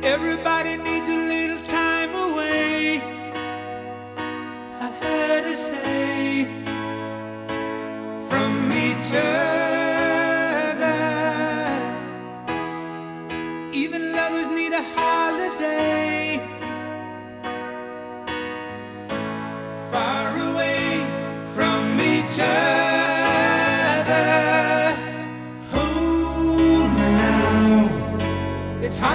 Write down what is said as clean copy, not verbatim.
Everybody needs a little time away, I heard her say, from each other. Even lovers need a holiday, far away from each other. Hold me now, it's hard.